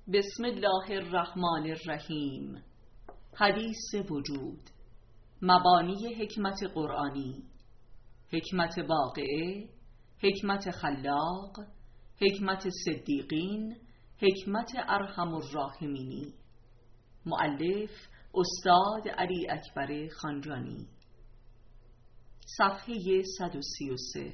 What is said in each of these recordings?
بسم الله الرحمن الرحیم. حدیث وجود، مبانی حکمت قرآنی، حکمت واقعه، حکمت خلاق، حکمت صدیقین، حکمت ارحم الراحمینی. مؤلف استاد علی اکبر خانجانی. صفحه 133.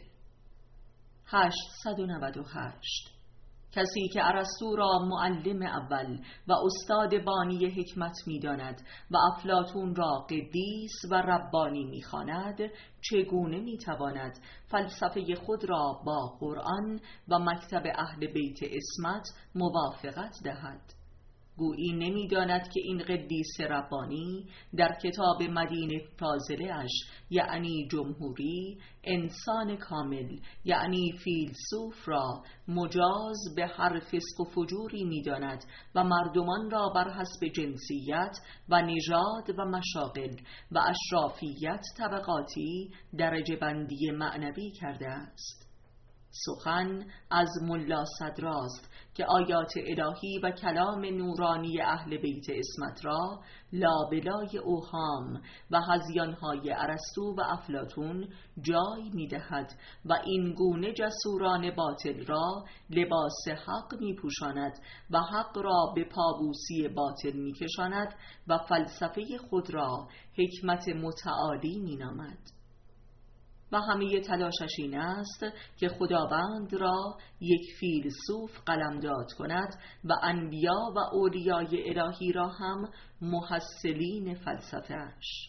898. کسی که ارسطو را معلم اول و استاد بانی حکمت می‌داند و افلاطون را قدیس و ربانی می‌خواند، چگونه می‌تواند فلسفه خود را با قرآن و مکتب اهل بیت عصمت موافقت دهد؟ گویی نمی‌داند که این قدیس ربانی در کتاب مدینه فاضله اش، یعنی جمهوری، انسان کامل یعنی فیلسوف را مجاز به هر فسق و فجوری می‌داند و مردمان را بر حسب جنسیت و نژاد و مشاغل و اشرافیت طبقاتی درجه بندی معنوی کرده است. سخن از ملا صدراست که آیات الهی و کلام نورانی اهل بیت عصمت را لابلای اوهام و هذیان‌های ارسطو و افلاطون جای می‌دهد و این گونه جسوران باطل را لباس حق می‌پوشاند و حق را به پابوسی باطل می‌کشاند و فلسفه خود را حکمت متعالی می‌نامد. و همه تلاشش این است که خداوند را یک فیلسوف قلمداد کند و انبیا و اولیای الهی را هم محصلین فلسفه‌اش.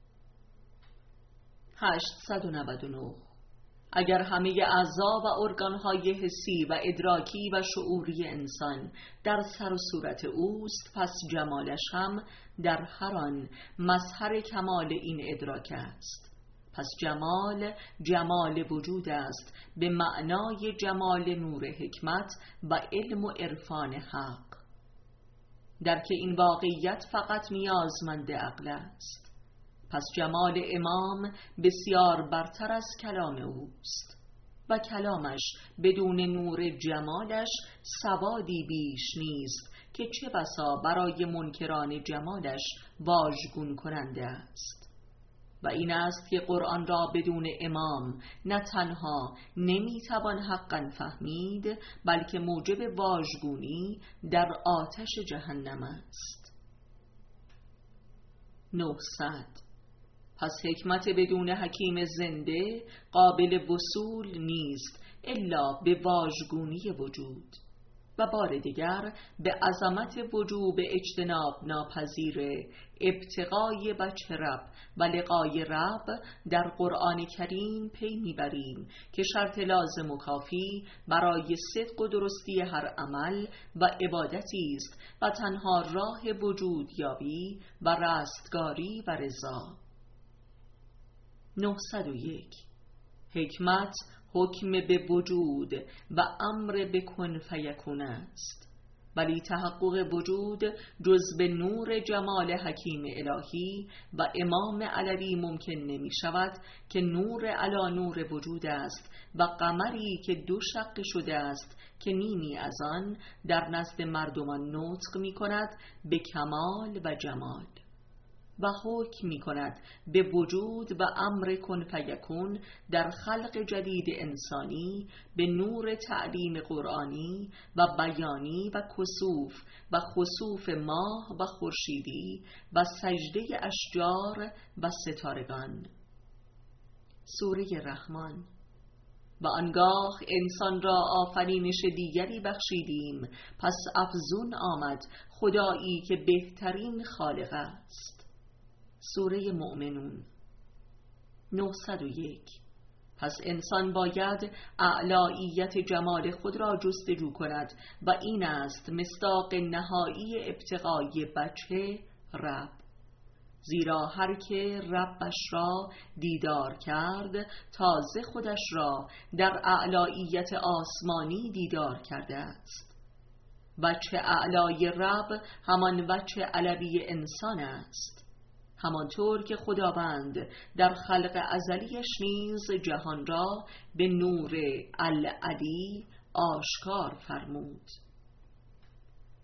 899. اگر همه اعضا و ارگانهای حسی و ادراکی و شعوری انسان در سر و صورت اوست، پس جمالش هم در هر آن مظهر کمال این ادراک است. پس جمال جمال وجود است به معنای جمال نور حکمت و علم و عرفان حق. درک این واقعیت فقط نیازمند عقل است. پس جمال امام بسیار برتر از کلام اوست و کلامش بدون نور جمالش سوادی بیش نیست که چه بسا برای منکران جمالش واژگون کننده است. و این است که قرآن را بدون امام نه تنها نمیتوان حقا فهمید، بلکه موجب واژگونی در آتش جهنم است. 900. پس حکمت بدون حکیم زنده قابل وصول نیست الا به واژگونی وجود. و بار دیگر به عظمت وجوب اجتناب ناپذیر ابتغای وجه رب و لقای رب در قرآن کریم پی میبریم که شرط لازم و کافی برای صدق و درستی هر عمل و عبادتی است و تنها راه وجود یابی و رستگاری و رضا. 901. حکمت حکم به وجود و امر به کن فیکون است، ولی تحقق وجود جز به نور جمال حکیم الهی و امام علوی ممکن نمی شود که نور علی نور وجود است و قمری که دو شقه شده است که نیمی از آن در نزد مردمان نطق می کند به کمال و جمال و حکم می کند به وجود و امر کن فیکون در خلق جدید انسانی به نور تعلیم قرآنی و بیانی و کسوف و خسوف ماه و خورشیدی و سجده اشجار و ستارگان. سوره رحمان. و آنگاه انسان را آفرینش دیگری بخشیدیم، پس افزون آمد خدایی که بهترین خالق است. سوره مؤمنون. 901. پس انسان باید اعلاییت جمال خود را جستجو کند و این است مصداق نهایی ابتغای وجه رب، زیرا هر که ربش را دیدار کرد تازه خودش را در اعلاییت آسمانی دیدار کرده است. وجه اعلای رب همان وجه علوی انسان است، همانطور که خداوند در خلق ازلیش نیز جهان را به نور العلی آشکار فرمود.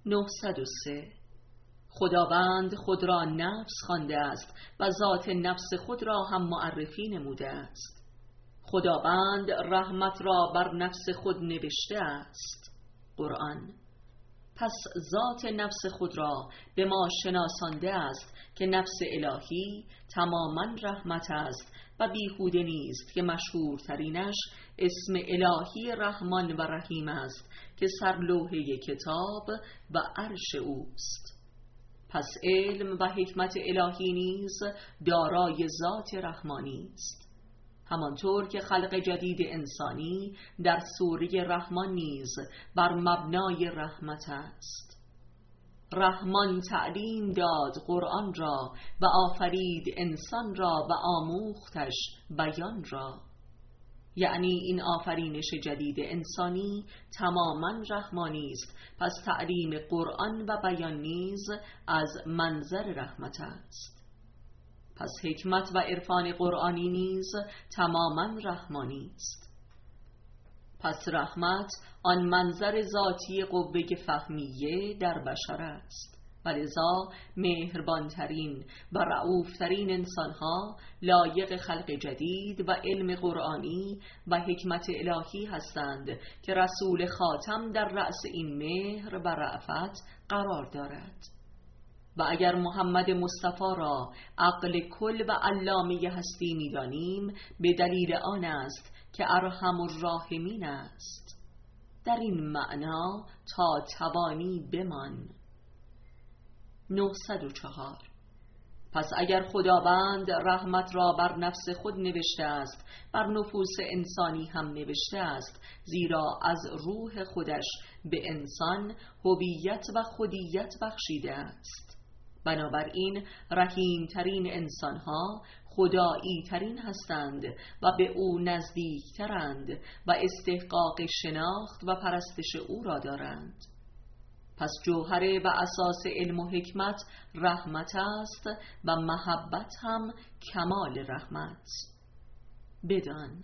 903 خداوند خود را نفس خوانده است و ذات نفس خود را هم معرفی نموده است. خداوند رحمت را بر نفس خود نوشته است. قرآن. پس ذات نفس خود را به ما شناسانده است که نفس الهی تماما رحمت است و بیهوده نیست که مشهورترینش اسم الهی رحمان و رحیم است که سرلوحه کتاب و عرش اوست. پس علم و حکمت الهی نیز دارای ذات رحمانی است، همانطور که خلق جدید انسانی در سوره رحمان نیز بر مبنای رحمت است. رحمان تعلیم داد قرآن را و آفرید انسان را و آموختش بیان را، یعنی این آفرینش جدید انسانی تماما رحمانی است. پس تعلیم قرآن و بیان نیز از منظر رحمت است. پس حکمت و عرفان قرآنی نیز تماما رحمانی است. پس رحمت آن منظر ذاتی قوه فهمیه در بشر است و لذا مهربانترین و رئوفترین انسانها لایق خلق جدید و علم قرآنی و حکمت الهی هستند که رسول خاتم در رأس این مهر و رأفت قرار دارد. و اگر محمد مصطفی را عقل کل و علامه هستی می دانیم، به دلیل آن است که ارحم الراحمین است. در این معنا تا توانی بمان. 904 پس اگر خداوند رحمت را بر نفس خود نوشته است، بر نفوس انسانی هم نوشته است، زیرا از روح خودش به انسان هویت و خودیت بخشیده است. بنابراین رحیم ترین انسانها خدایی ترین هستند و به او نزدیک ترند و استحقاق شناخت و پرستش او را دارند. پس جوهره و اساس علم و حکمت رحمت است و محبت هم کمال رحمت. بدان.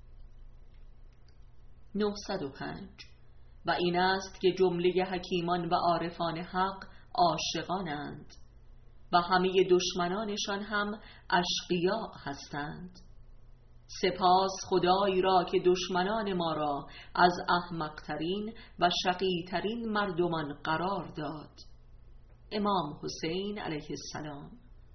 905 و این است که جمله حکیمان و عارفان حق عاشقانند و همه دشمنانشان هم اشقیا هستند. سپاس خدای را که دشمنان ما را از احمقترین و شقیترین مردمان قرار داد. امام حسین علیه السلام.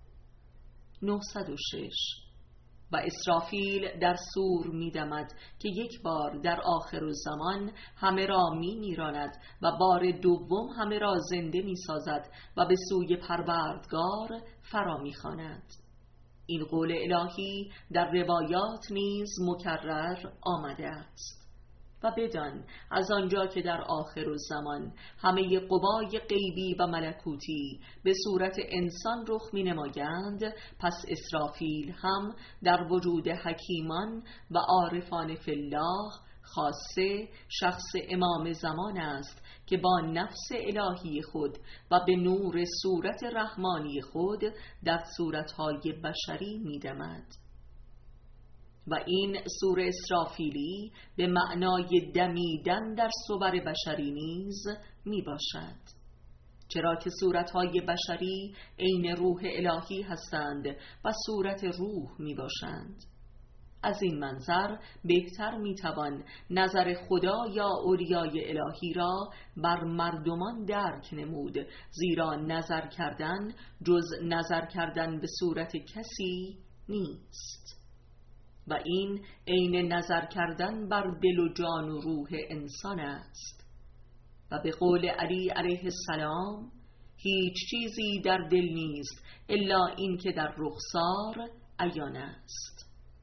906 و اسرافیل در سور می دمد که یک بار در آخر الزمان همه را می میراند و بار دوم همه را زنده می سازد و به سوی پروردگار فرا می خواند. این قول الهی در روایات نیز مکرر آمده است. و بدان از آنجا که در آخر الزمان همه قوای غیبی و ملکوتی به صورت انسان رخ می نمایند، پس اسرافیل هم در وجود حکیمان و عارفان فی الله خاصه شخص امام زمان است که با نفس الهی خود و به نور صورت رحمانی خود در صورتهای بشری می دمد. و این سور اسرافیلی به معنای دمیدن در صور بشری نیز می باشد، چرا که صورتهای بشری عین روح الهی هستند و صورت روح می باشند. از این منظر بهتر می توان نظر خدا یا اولیای الهی را بر مردمان درک نمود، زیرا نظر کردن جز نظر کردن به صورت کسی نیست. و این عین نظر کردن بر دل و جان و روح انسان است. و به قول علی علیه السلام هیچ چیزی در دل نیست الا این که در رخسار عیان است.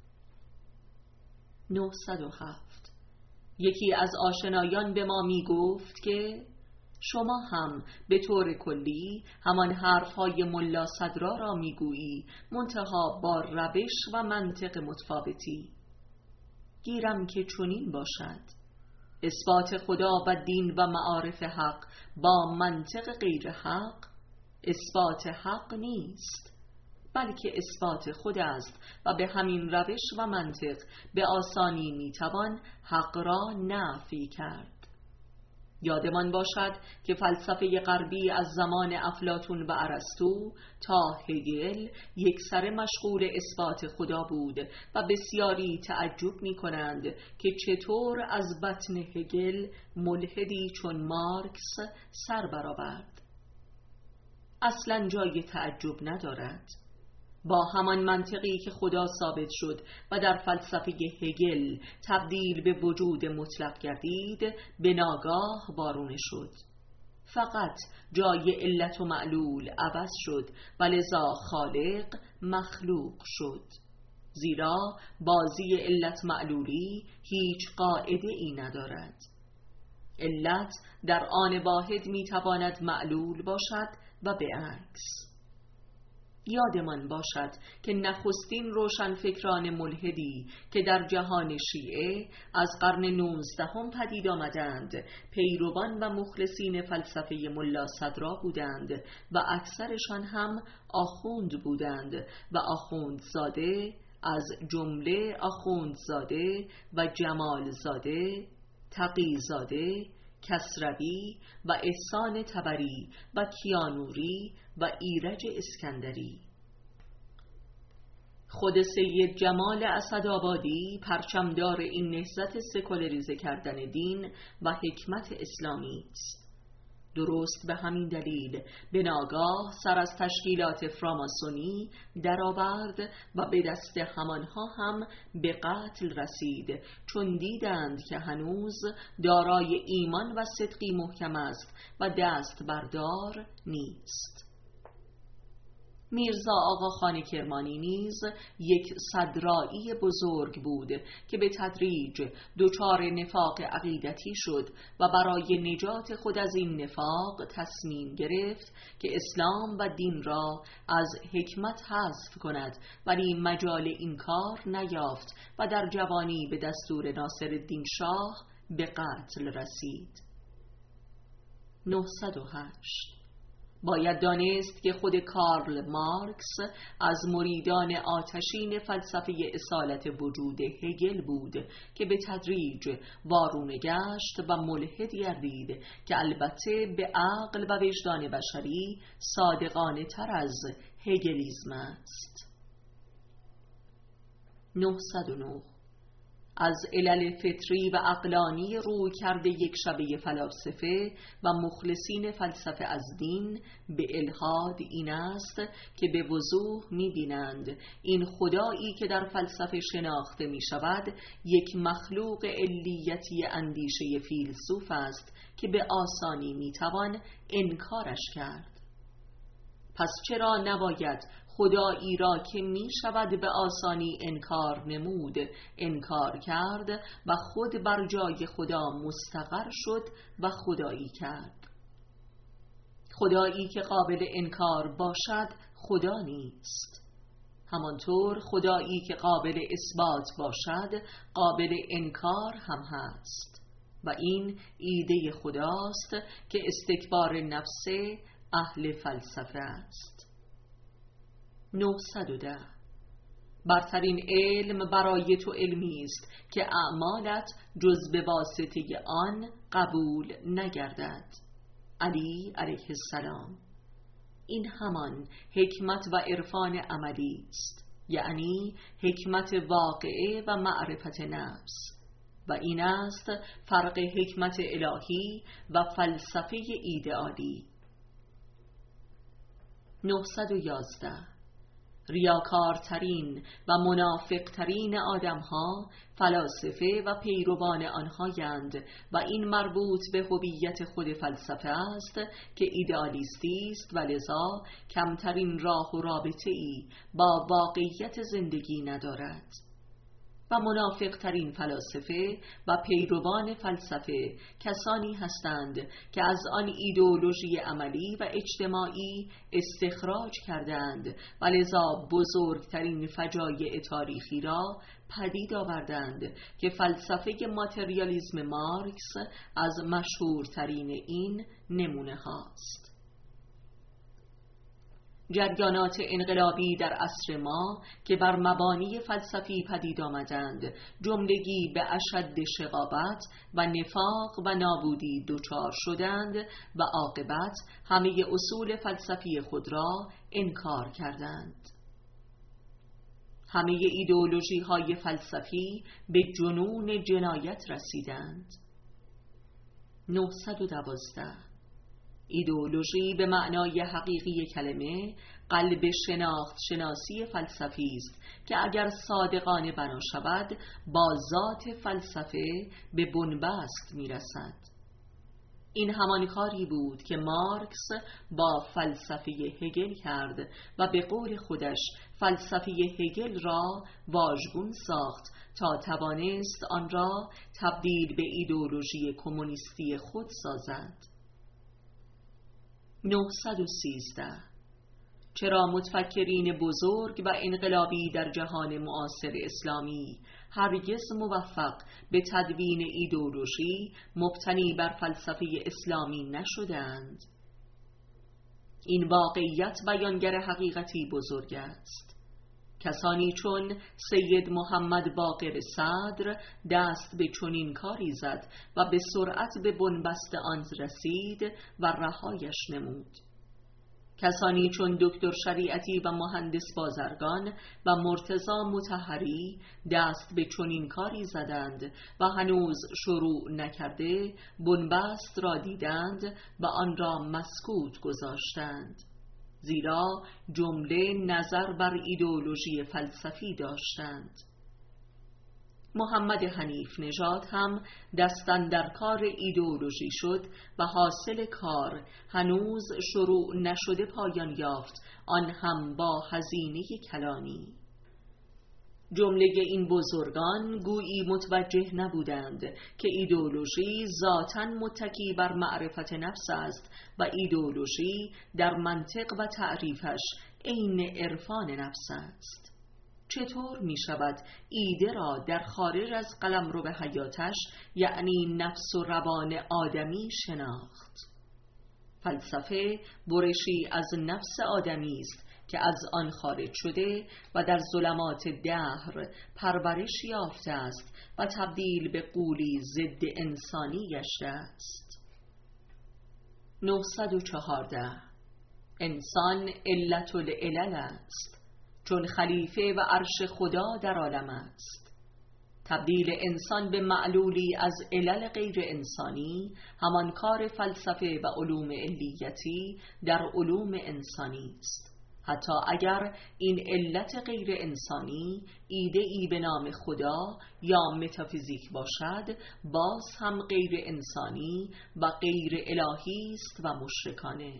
907 یکی از آشنایان به ما می گفت که شما هم به طور کلی همان حرفهای ملا صدرا را میگویی، منتها با روش و منطق متفاوتی. گیرم که چنین باشد. اثبات خدا و دین و معارف حق با منطق غیر حق اثبات حق نیست، بلکه اثبات خود است و به همین روش و منطق به آسانی میتوان حق را نفی کرد. یادمان باشد که فلسفه غربی از زمان افلاطون و ارسطو تا هگل یکسره مشغول اثبات خدا بود و بسیاری تعجب می کنند که چطور از بطن هگل ملحدی چون مارکس سر برآورد. اصلا جای تعجب ندارد. با همان منطقی که خدا ثابت شد و در فلسفه هگل تبدیل به وجود مطلق گردید، به ناگاه وارونه شد. فقط جای علت و معلول عوض شد و لذا خالق مخلوق شد. زیرا بازی علت معلولی هیچ قاعده ای ندارد. علت در آن واحد میتواند معلول باشد و به عکس. یادمان باشد که نخستین روشنفکران ملحدی که در جهان شیعه از قرن 19 پدید آمدند پیروان و مخلصین فلسفه ملا صدرا بودند و اکثرشان هم آخوند بودند و آخوندزاده از جمله آخوندزاده و جمالزاده، تقیزاده، کسروی و احسان طبری و کیانوری و ایرج اسکندری. خود سید جمال اسدآبادی پرچمدار این نهضت سکولریزه کردن دین و حکمت اسلامی است. درست به همین دلیل به ناگاه سر از تشکیلات فراماسونی درآورد و به دست همانها هم به قتل رسید، چون دیدند که هنوز دارای ایمان و صدقی محکم است و دست بردار نیست. میرزا آقاخان کرمانی نیز یک صدرائی بزرگ بود که به تدریج دچار نفاق عقیدتی شد و برای نجات خود از این نفاق تصمیم گرفت که اسلام و دین را از حکمت حذف کند، ولی مجال این کار نیافت و در جوانی به دستور ناصرالدین شاه به قتل رسید. 908 باید دانست که خود کارل مارکس از مریدان آتشین فلسفه اصالت وجود هگل بود که به تدریج وارونه گشت و ملحد گردید که البته به عقل و وجدان بشری صادقانه تر از هگلیسم است. 909 از علل فطری و عقلانی روی کرده یک شبه فلاسفه و مخلصین فلسفه از دین به الحاد این است که به وضوح می‌بینند این خدایی که در فلسفه شناخته می شود یک مخلوق علیتی اندیشه فیلسوف است که به آسانی میتوان انکارش کرد. پس چرا نباید خدایی را که می شود به آسانی انکار نمود انکار کرد و خود بر جای خدا مستقر شد و خدایی کرد؟ خدایی که قابل انکار باشد خدا نیست. همانطور خدایی که قابل اثبات باشد قابل انکار هم هست و این ایده خداست که استکبار نفس اهل فلسفه است. 910 برترین علم برای تو علمی است که اعمالت جز به واسطه آن قبول نگردد. علی علیه السلام. این همان حکمت و عرفان عملی است، یعنی حکمت واقعه و معرفت نفس، و این است فرق حکمت الهی و فلسفه ایدئالی. 911 ریاکارترین و منافقترین آدمها فلاسفه و پیروان آنهایند و این مربوط به هویت خود فلسفه است که ایدئالیستی است و لذا کمترین راه و رابطه‌ای با واقعیت زندگی ندارد. و منافقترین فلاسفه و پیروان فلسفه کسانی هستند که از آن ایدئولوژی عملی و اجتماعی استخراج کردند و لذا بزرگترین فجایع تاریخی را پدید آوردند که فلسفه ماتریالیسم مارکس از مشهورترین این نمونه هاست. جریانات انقلابی در عصر ما که بر مبانی فلسفی پدید آمدند جملگی به اشد شقاوت و نفاق و نابودی دچار شدند و عاقبت همه اصول فلسفی خود را انکار کردند. همه ایدئولوژی های فلسفی به جنون جنایت رسیدند. 912 ایدئولوژی به معنای حقیقی کلمه قلب شناسی فلسفی است که اگر صادقانه بنا شود با ذات فلسفه به بنبست میرسد. این همان کاری بود که مارکس با فلسفه هگل کرد و به قول خودش فلسفه هگل را واژگون ساخت تا توانست آن را تبدیل به ایدئولوژی کمونیستی خود سازد. 913 چرا متفکرین بزرگ و انقلابی در جهان معاصر اسلامی هرگز موفق به تدوین ایدئولوژی مبتنی بر فلسفه اسلامی نشدند؟ این واقعیت بیانگر حقیقتی بزرگ است. کسانی چون سید محمد باقر صدر دست به چنین کاری زد و به سرعت به بنبست آن رسید و رهایش نمود. کسانی چون دکتر شریعتی و مهندس بازرگان و مرتضی مطهری دست به چنین کاری زدند و هنوز شروع نکرده بنبست را دیدند و آن را مسکوت گذاشتند، زیرا جمله نظر بر ایدئولوژی فلسفی داشتند. محمد حنیف نژاد هم دست اندر کار ایدئولوژی شد و حاصل کار هنوز شروع نشده پایان یافت، آن هم با هزینه کلانی. جمله این بزرگان گویی متوجه نبودند که ایدئولوژی ذاتاً متکی بر معرفت نفس است و ایدئولوژی در منطق و تعریفش عین عرفان نفس است. چطور می شود ایده را در خارج از قلمرو به حیاتش یعنی نفس و روان آدمی شناخت؟ فلسفه برشی از نفس آدمی است که از آن خارج شده و در ظلمات دهر پرورش یافته است و تبدیل به غولی ضد انسانی گشته است. 914 انسان علت العلل است، چون خلیفه و عرش خدا در عالم است. تبدیل انسان به معلولی از علل غیر انسانی همان کار فلسفه و علوم علیتی در علوم انسانی است، حتی اگر این علت غیر انسانی ایده ای به نام خدا یا متافیزیک باشد، باز هم غیر انسانی و غیر الهی است و مشرکانه.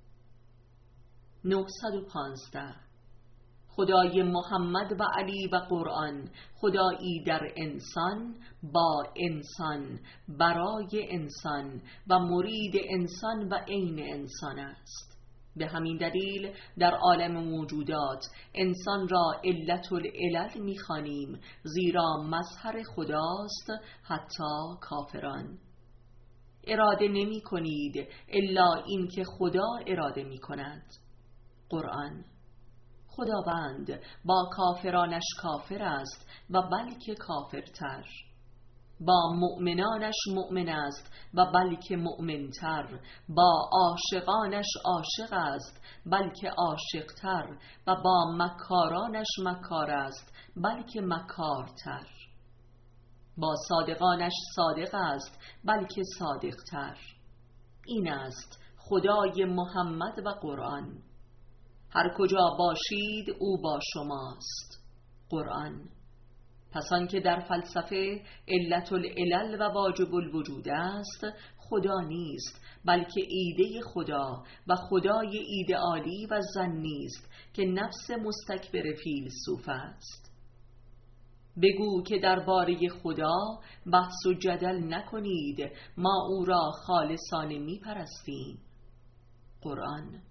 915 خدای محمد و علی و قرآن خدایی در انسان، با انسان، برای انسان و مرید انسان و عین انسان است. به همین دلیل در عالم موجودات انسان را علت العلل می‌خوانیم، زیرا مظهر خداست حتی کافران. اراده نمی کنید الا این که خدا اراده می کند. قرآن خداوند با کافرانش کافر است و بلکه کافرتر، با مؤمنانش مؤمن است و بلکه مؤمنتر، با عاشقانش عاشق است بلکه عاشقتر و با مکارانش مکار است بلکه مکارتر، با صادقانش صادق است بلکه صادقتر. این است خدای محمد و قرآن. هر کجا باشید او با شماست. قرآن. پس آنکه در فلسفه علت العلل و واجب الوجود است، خدا نیست بلکه ایده خدا و خدای ایدئالی و ظنی است که نفس مستکبر فیلسوف است. بگو که درباره خدا بحث و جدل نکنید، ما او را خالصانه می پرستیم. قرآن.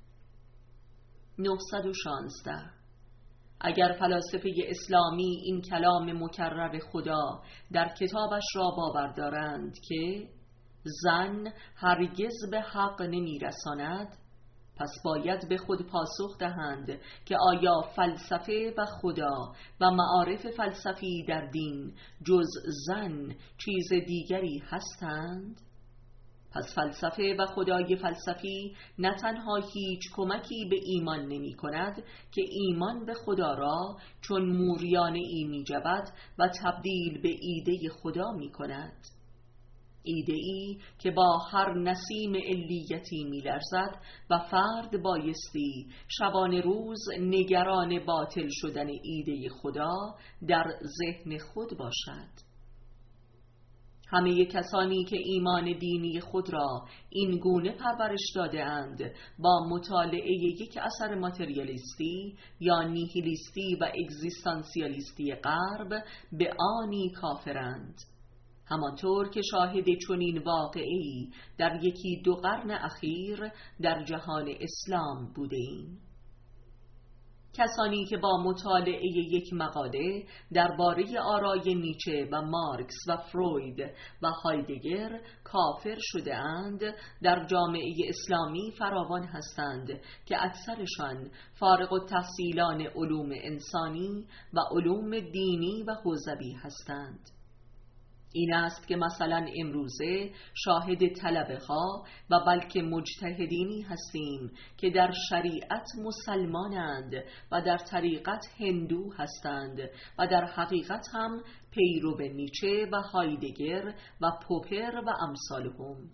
916 اگر فلاسفه اسلامی این کلام مکرر خدا در کتابش را باور دارند که ظن هرگز به حق نمی رساند، پس باید به خود پاسخ دهند که آیا فلسفه و خدا و معارف فلسفی در دین جز ظن چیز دیگری هستند؟ پس فلسفه و خدای فلسفی نه تنها هیچ کمکی به ایمان نمی کند که ایمان به خدا را چون موریانه ای می جود و تبدیل به ایده خدا می کند، ایده ای که با هر نسیم علیتی می لرزد و فرد بایستی شبانه روز نگران باطل شدن ایده خدا در ذهن خود باشد. همه کسانی که ایمان دینی خود را این گونه پرورش داده اند با مطالعه یک اثر ماتریالیستی یا نیهیلیستی و اگزیستانسیالیستی غرب به آنی کافرند، همانطور که شاهد چنین واقعی در یکی دو قرن اخیر در جهان اسلام بوده ایم. کسانی که با مطالعه یک مقاله درباره آرای نیچه و مارکس و فروید و هایدگر کافر شده اند در جامعه اسلامی فراوان هستند که اکثرشان فارغ التحصیلان علوم انسانی و علوم دینی و حوزوی هستند. این است که مثلا امروزه شاهد طلبه ها و بلکه مجتهدینی هستیم که در شریعت مسلمانند و در طریقت هندو هستند و در حقیقت هم پیرو نیچه و هایدگر و پوپر و امثالهم.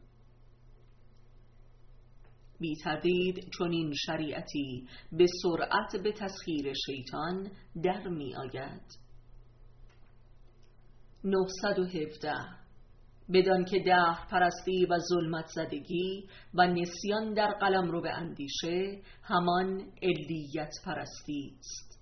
بی تردید چون این شریعتی به سرعت به تسخیر شیطان در می آید. 917 بدان که دهر پرستی و ظلمت زدگی و نسیان در قلمرو به اندیشه همان علیت پرستی است.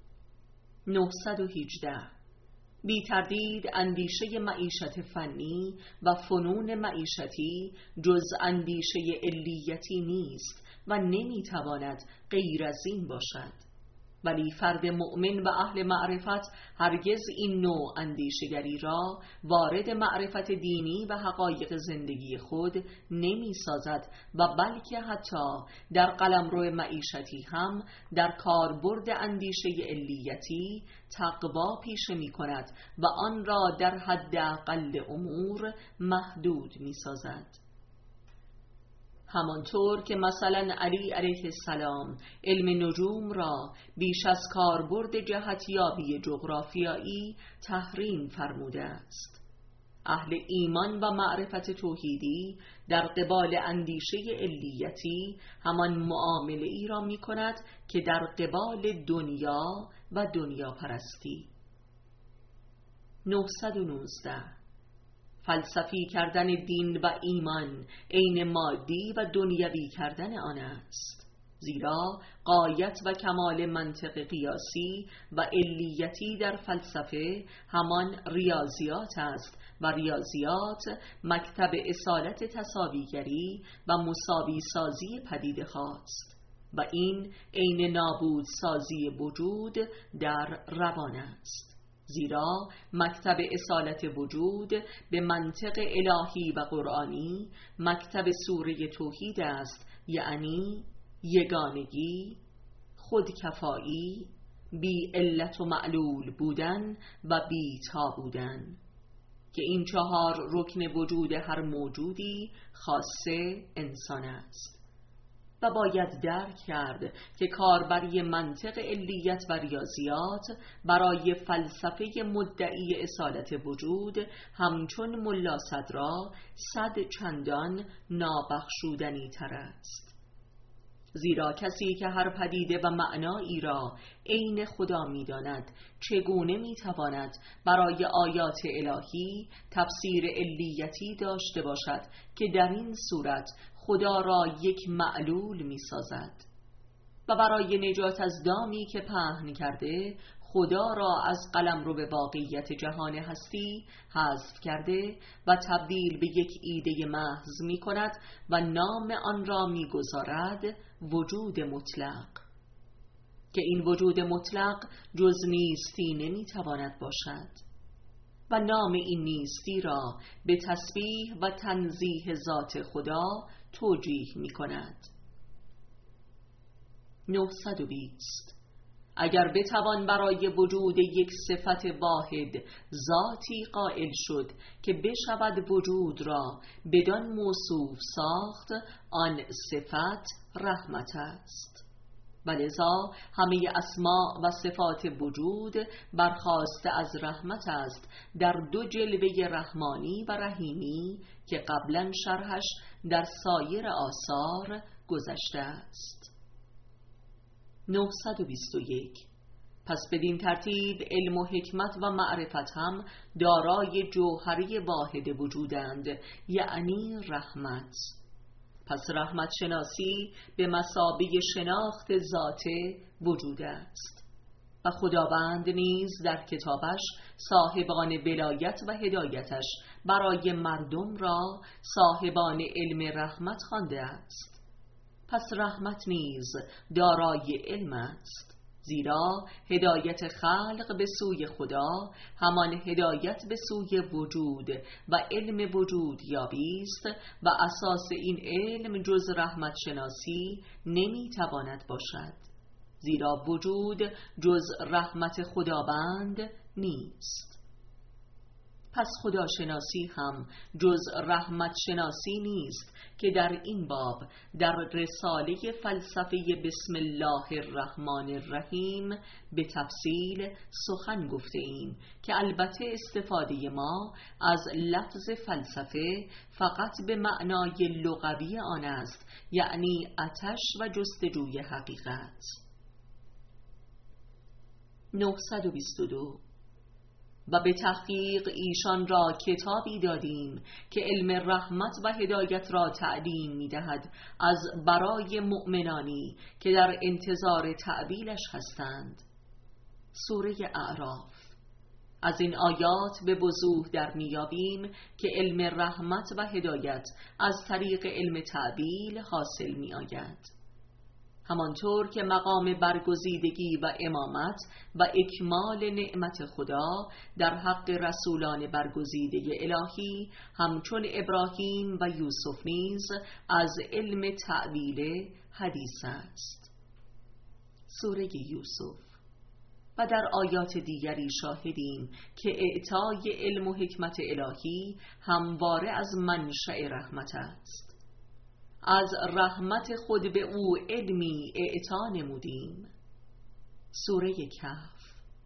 918 بی تردید اندیشه معیشت فنی و فنون معیشتی جز اندیشه علیتی نیست و نمیتواند غیر از این باشد، ولی فرد مؤمن و اهل معرفت هرگز این نوع اندیشگری را وارد معرفت دینی و حقایق زندگی خود نمی سازد و بلکه حتی در قلمرو معیشتی هم در کاربرد اندیشه علیتی تقوا پیشه می کند و آن را در حد اقل امور محدود می سازد. همانطور که مثلا علی علیه السلام علم نجوم را بیش از کاربرد جهتیابی جغرافیایی تحریم فرموده است. اهل ایمان و معرفت توحیدی در قبال اندیشه علیتی همان معامله ای را می کند که در قبال دنیا و دنیا پرستی. 919 فلسفی کردن دین و ایمان عین مادی و دنیوی کردن آن است، زیرا غایت و کمال منطق قیاسی و علیتی در فلسفه همان ریاضیات است و ریاضیات مکتب اصالت تساویگری و مساوی سازی پدیده هاست و این عین نابود سازی وجود در روان است، زیرا مکتب اصالت وجود به منطق الهی و قرآنی مکتب سوره توحید است، یعنی یگانگی، خودکفایی، بی علت و معلول بودن و بی تا بودن، که این چهار رکن وجود هر موجودی خاصه انسان است و باید درک کرد که کاربری منطق علیت و ریاضیات برای فلسفه مدعی اصالت وجود همچون ملا صدرا 100 چندان نابخشودنی تر است، زیرا کسی که هر پدیده و معنایی را عین خدا می‌داند چگونه می‌تواند برای آیات الهی تفسیر علیتی داشته باشد که در این صورت خدا را یک معلول می‌سازد و برای نجات از دامی که پهن کرده خدا را از قلمرو به واقعیت جهان هستی حذف کرده و تبدیل به یک ایده محض می کند و نام آن را می گذارد وجود مطلق، که این وجود مطلق جز نیستی نمی تواند باشد و نام این نیستی را به تسبیح و تنزیه ذات خدا توجیه می کند. 920. اگر بتوان برای وجود یک صفت واحد ذاتی قائل شد که بشود وجود را بدان موصوف ساخت، آن صفت رحمت است. ولذا همه اسماء و صفات وجود برخاسته از رحمت است در دو جلوه رحمانی و رحیمی که قبلا شرحش در سایر آثار گذشته است. 921. پس بدین ترتیب علم و حکمت و معرفت هم دارای جوهری واحد وجودند، یعنی رحمت. پس رحمت شناسی به مثابه شناخت ذات وجود است و خداوند نیز در کتابش صاحبان ولایت و هدایتش برای مردم را صاحبان علم رحمت خوانده است. پس رحمت نیز دارای علم است، زیرا هدایت خلق به سوی خدا همان هدایت به سوی وجود و علم وجود یابی است و اساس این علم جز رحمت شناسی نمیتواند باشد، زیرا وجود جز رحمت خداوند نیست. پس خداشناسی هم جز رحمت شناسی نیست که در این باب در رساله فلسفه بسم الله الرحمن الرحیم به تفصیل سخن گفته ایم که البته استفاده ما از لفظ فلسفه فقط به معنای لغوی آن است، یعنی آتش و جستجوی حقیقت. 922. و به تحقیق ایشان را کتابی دادیم که علم رحمت و هدایت را تعلیم می‌دهد از برای مؤمنانی که در انتظار تعبیلش هستند. سوره اعراف. از این آیات به وضوح در میابیم که علم رحمت و هدایت از طریق علم تعبیل حاصل می‌آید، همانطور که مقام برگزیدگی و امامت و اکمال نعمت خدا در حق رسولان برگزیده الهی همچون ابراهیم و یوسف نیز از علم تعبیل حدیث است. سوره یوسف. و در آیات دیگری شاهدیم که اعطای علم و حکمت الهی همواره از منشأ رحمت است. از رحمت خود به او علمی اعطا نمودیم. سوره کهف.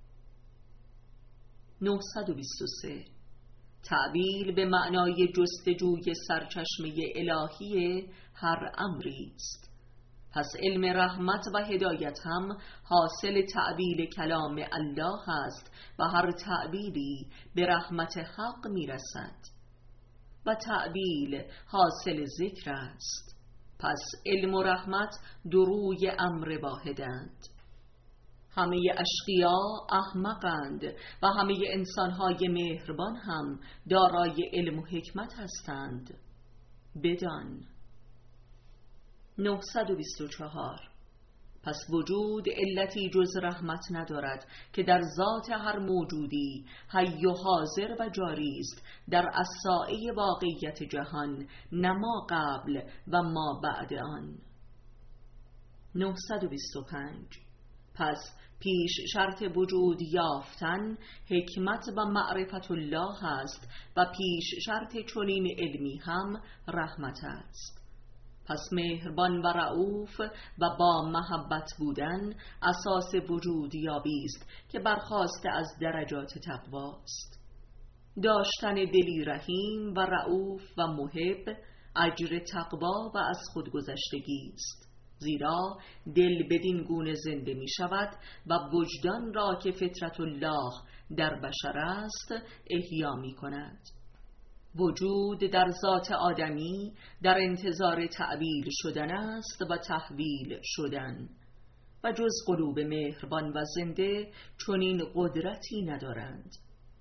923. تعبیل به معنای جستجوی سرچشمه الهی هر امری است. پس علم رحمت و هدایت هم حاصل تعبیل کلام الله است و هر تعبیلی به رحمت حق میرسد و تعبیل حاصل ذکر است. پس علم و رحمت دروی امر واحدند. همه اشقیا احمقند و همه انسانهای مهربان هم دارای علم و حکمت هستند. بدان. 924. پس وجود علتی جز رحمت ندارد که در ذات هر موجودی حی و حاضر و جاری است در اصاعه واقعیت جهان، نه ما قبل و ما بعد آن. 925. پس پیش شرط وجود یافتن حکمت و معرفت الله است و پیش شرط چنین علمی هم رحمت است. پس مهربان و رؤوف و با محبت بودن اساس وجود یابی است که برخاسته از درجات تقواست. داشتن دلی رحیم و رؤوف و محب اجر تقوا و از خودگذشتگی است، زیرا دل بدین گونه زنده می شود و وجدان را که فطرت الله در بشر است احیا می کند. وجود در ذات آدمی در انتظار تعبیل شدن است و تحویل شدن و جز قلوب مهربان و زنده چنین قدرتی ندارند.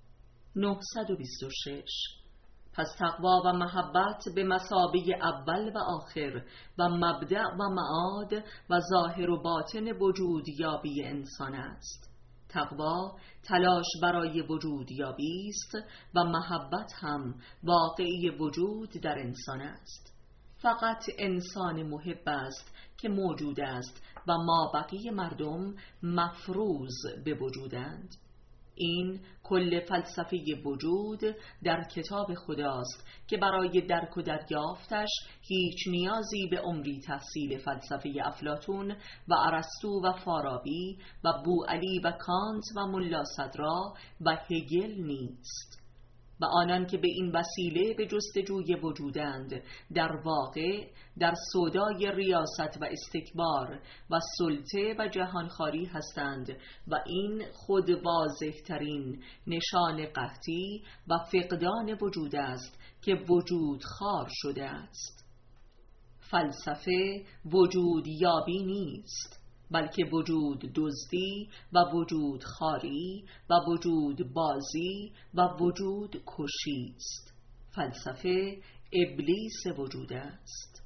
926. پس تقوا و محبت به مثابه اول و آخر و مبدأ و معاد و ظاهر و باطن وجود یابی انسان است. تقوا تلاش برای وجود یابی است و محبت هم واقعی وجود در انسان است. فقط انسان محب است که موجود است و ما بقیه مردم مفروض به وجودند. این کل فلسفه وجود در کتاب خداست که برای درک و دریافتش هیچ نیازی به عمری تحصیل فلسفه افلاطون و ارسطو و فارابی و بوعلی و کانت و ملا صدرا و هگل نیست. و آنان که به این وسیله به جستجوی وجودند در واقع در سودای ریاست و استکبار و سلطه و جهانخواری هستند و این خود واضح ترین نشان قحطی و فقدان وجود است که وجود خوار شده است. فلسفه وجود یابی نیست، بلکه وجود دزدی و وجود خاری و وجود بازی و وجود کشی است. فلسفه ابلیس وجود است.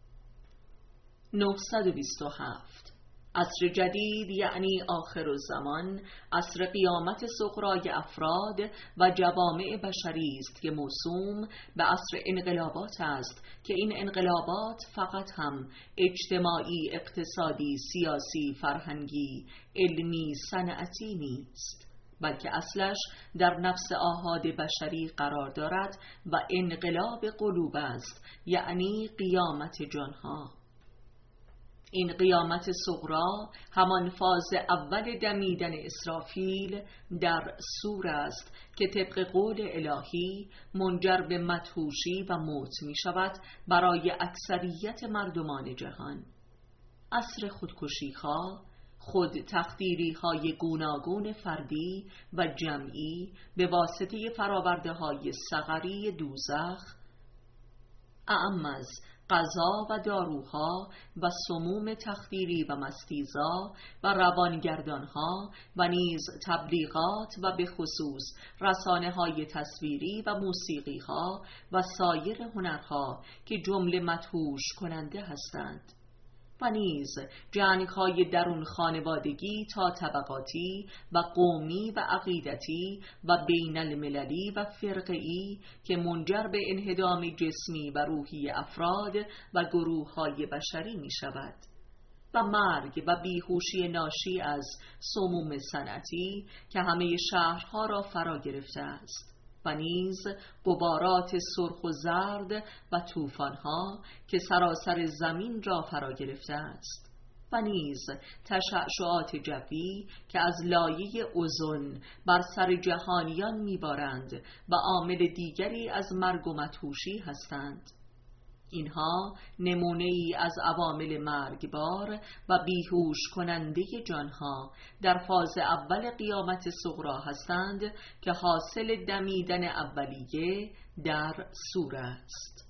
927 عصر جدید یعنی آخر الزمان، عصر قیامت صغرای افراد و جوامع بشری است که موسوم به عصر انقلابات است که این انقلابات فقط هم اجتماعی، اقتصادی، سیاسی، فرهنگی، علمی، صنعتی نیست، بلکه اصلش در نفس آحاد بشری قرار دارد و انقلاب قلوب است، یعنی قیامت جانها. این قیامت صغرا همان فاز اول دمیدن اسرافیل در صور است که طبق قول الهی منجر به مدهوشی و موت می شود برای اکثریت مردمان جهان. عصر خودکشی‌ها، خود تخدیری های گوناگون فردی و جمعی به واسطه فراورده های سقری دوزخ، اعم از غذا و داروها و سموم تخدیری و مستیزا و روانگردانها و نیز تبلیغات و به خصوص رسانه های تصویری و موسیقی ها و سایر هنرها که جمله مدهوش کننده هستند، و نیز جنگ‌های درون خانوادگی تا طبقاتی و قومی و عقیدتی و بین المللی و فرقه‌ای که منجر به انهدام جسمی و روحی افراد و گروه‌های بشری می شود، و مرگ و بیهوشی ناشی از سموم صنعتی که همه شهرها را فرا گرفته است، و نیز غبارات سرخ و زرد و طوفان‌ها که سراسر زمین را فرا گرفته است، و نیز تشعشعات جوی که از لایه اوزون بر سر جهانیان می‌بارند و عامل دیگری از مرگ و مدهوشی هستند. اینها نمونه‌ای از عوامل مرگبار و بیهوش کننده جانها در فاز اول قیامت صغرا هستند که حاصل دمیدن اولیه در صور است.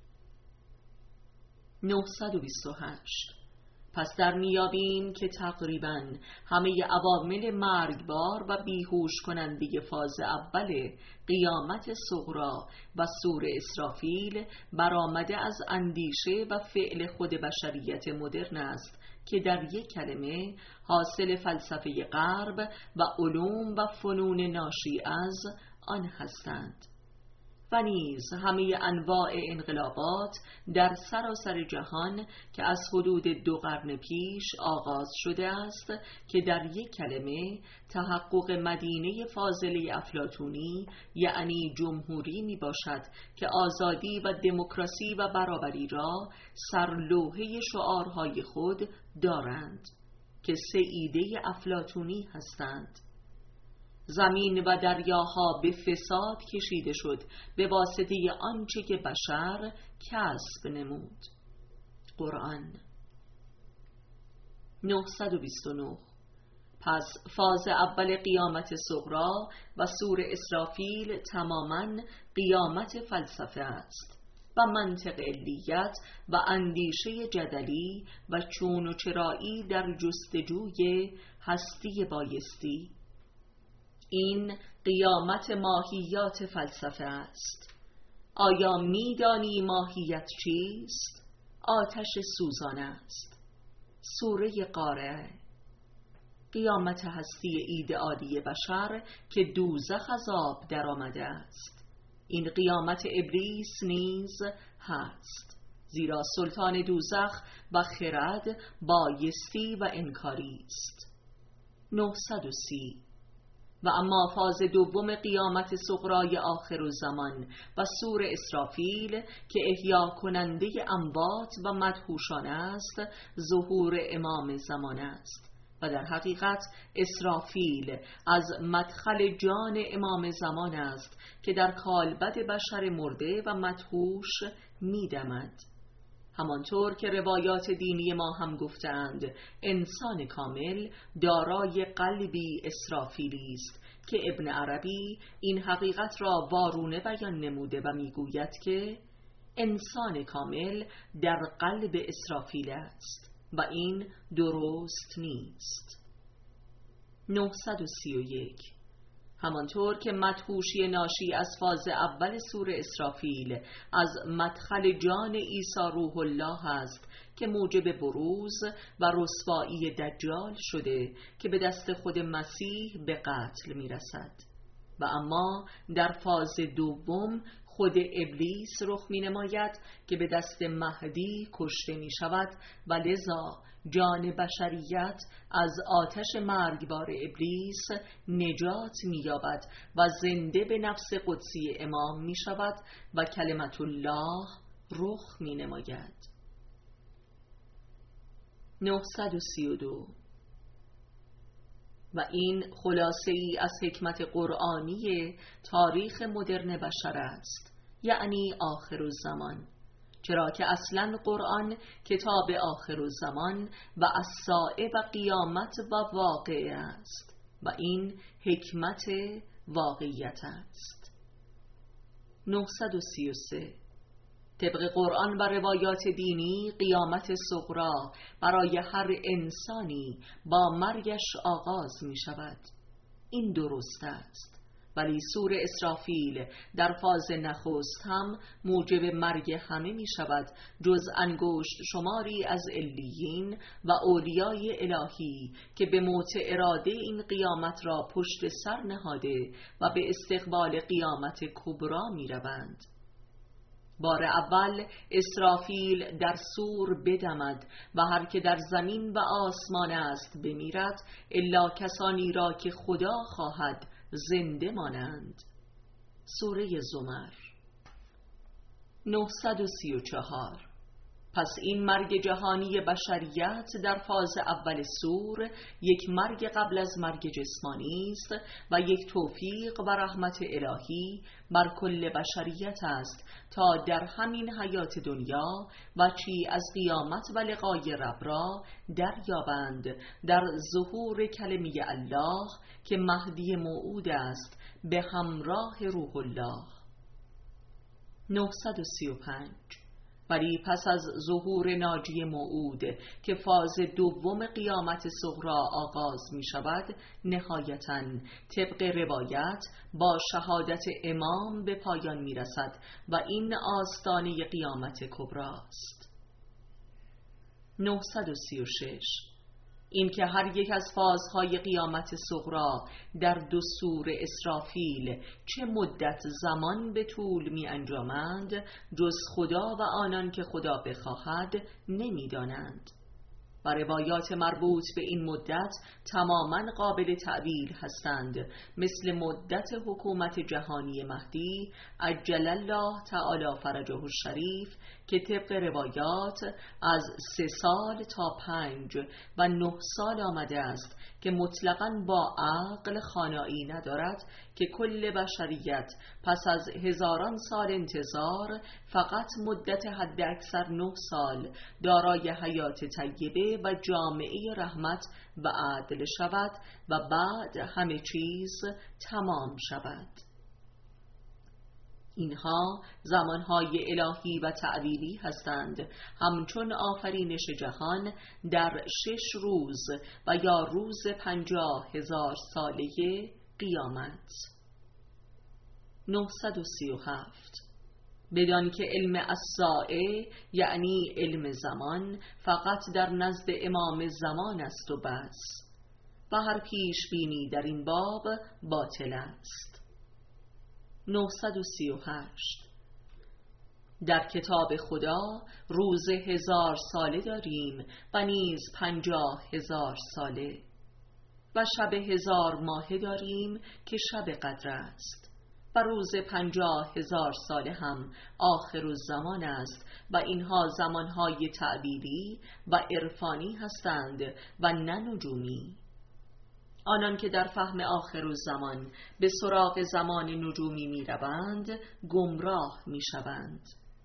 928 پس در میابیم که تقریباً همه عوامل مرگبار و بیهوش کننده فاز اول قیامت صغرا و صور اسرافیل برآمده از اندیشه و فعل خود بشریت مدرن است که در یک کلمه حاصل فلسفه غرب و علوم و فنون ناشی از آن هستند، و نیز همه انواع انقلابات در سراسر جهان که از حدود 2 قرن پیش آغاز شده است که در یک کلمه تحقق مدینه فاضله افلاطونی یعنی جمهوری می باشد که آزادی و دموکراسی و برابری را سرلوحه شعارهای خود دارند که 3 ایده افلاطونی هستند. زمین و دریاها به فساد کشیده شد به واسطه آنچه که بشر کسب نمود. قرآن. 929 پس فاز اول قیامت صغرا و صور اسرافیل تماماً قیامت فلسفه است و منطق علیت و اندیشه جدلی و چون و چرایی در جستجوی هستی بایستی. این قیامت ماهیات فلسفه است. آیا می‌دانی ماهیت چیست؟ آتش سوزان است. سوره قارعه. قیامت هستی ایدئالی بشر که دوزخ از آب در آمده است. این قیامت ابلیس نیز هست. زیرا سلطان دوزخ و خرد بایستی و انکاری است. 930. و اما فاز دوم قیامت صغرای آخرالزمان و سور اسرافیل که احیا کننده اموات و مدهوشان است، ظهور امام زمان است و در حقیقت اسرافیل از مدخل جان امام زمان است که در کالبد بشر مرده و مدهوش می‌دمد. همانطور که روایات دینی ما هم گفتند انسان کامل دارای قلبی اسرافیلی است که ابن عربی این حقیقت را وارونه بیان نموده و میگوید که انسان کامل در قلب اسرافیل است و این درست نیست. 931. همانطور که مدهوشی ناشی از فاز اول سور اسرافیل از مدخل جان عیسی روح الله است که موجب بروز و رسوایی دجال شده که به دست خود مسیح به قتل میرسد، و اما در فاز دوم خود ابلیس رخ می نماید که به دست مهدی کشته می شود و لذا جان بشریت از آتش مرگبار ابلیس نجات می یابد و زنده به نفس قدسی امام می شود و کلمت الله رخ می نماید. 932. و این خلاصه ای از حکمت قرآنی تاریخ مدرن بشر است، یعنی آخرالزمان، چرا که اصلا قرآن کتاب آخرالزمان و الساعه و قیامت و واقعه است و این حکمت واقعیت است. 933. طبق قرآن و روایات دینی قیامت صغری برای هر انسانی با مرگش آغاز می شود. این درست است، ولی سور اسرافیل در فاز نخست هم موجب مرگ همه می شود جز انگشت شماری از علیین و اولیای الهی که به موت اراده این قیامت را پشت سر نهاده و به استقبال قیامت کبری می روند. بار اول اسرافیل در سور بدمد و هر که در زمین و آسمان است بمیرد الا کسانی را که خدا خواهد زنده مانند. سوره زمر. 934. پس این مرگ جهانی بشریت در فاز اول سور یک مرگ قبل از مرگ جسمانی است و یک توفیق و رحمت الهی بر کل بشریت است تا در همین حیات دنیا و چی از قیامت و لقای رب را دریابند در ظهور کلمه الله که مهدی موعود است به همراه روح الله. 935. ولی پس از ظهور ناجی موعود که فاز دوم قیامت صغری آغاز می شود، نهایتاً طبق روایت با شهادت امام به پایان می رسد و این آستانه قیامت کبری است. 936. این که هر یک از فازهای قیامت صغری در دو سور اسرافیل چه مدت زمان به طول می انجامند جز خدا و آنان که خدا بخواهد نمی دانند و روایات مربوط به این مدت تماما قابل تعبیر هستند، مثل مدت حکومت جهانی مهدی عجل الله تعالی فرجه الشریف که طبق روایات از 3 سال تا 5 و 9 سال آمده است که مطلقاً با عقل خانایی ندارد که کل بشریت پس از هزاران سال انتظار فقط مدت حد اکثر 9 سال دارای حیات طیبه و جامعه رحمت و عدل شود و بعد همه چیز تمام شود. اینها زمانهای الهی و تعبیری هستند، همچون آفرینش جهان در 6 روز و یا روز 50,000 ساله قیامت. 937. بدان که علم الساعه یعنی علم زمان فقط در نزد امام زمان است و بس و هر پیش بینی در این باب باطل است. 938. در کتاب خدا روز 1000 ساله داریم و نیز 50,000 ساله، و شب 1000 ماهه داریم که شب قدر است، و روز 50,000 ساله هم آخرالزمان است و اینها زمانهای تعبیری و عرفانی هستند و نه نجومی. آنان که در فهم آخرالزمان به سراغ زمان نجومی می روند گمراه می شوند.